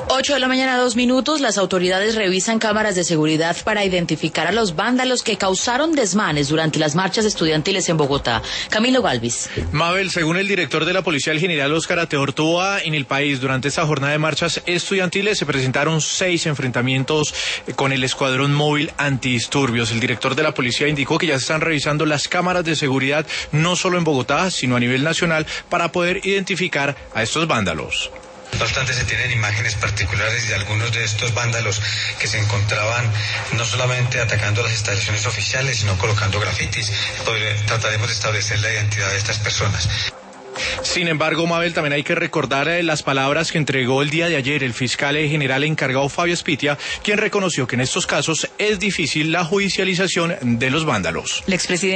8 de la mañana, 2 minutos. Las autoridades revisan cámaras de seguridad para identificar a los vándalos que causaron desmanes durante las marchas estudiantiles en Bogotá. Camilo Galvis. Mabel, según el director de la policía, el general Óscar Ateortúa, en el país durante esta jornada de marchas estudiantiles se presentaron 6 enfrentamientos con el escuadrón móvil antidisturbios. El director de la policía indicó que ya se están revisando las cámaras de seguridad no solo en Bogotá, sino a nivel nacional para poder identificar a estos vándalos. No obstante, se tienen imágenes particulares de algunos de estos vándalos que se encontraban no solamente atacando las instalaciones oficiales, sino colocando grafitis. Trataremos de establecer la identidad de estas personas. Sin embargo, Mabel, también hay que recordar las palabras que entregó el día de ayer el fiscal general encargado Fabio Spitia, quien reconoció que en estos casos es difícil la judicialización de los vándalos. El expresidente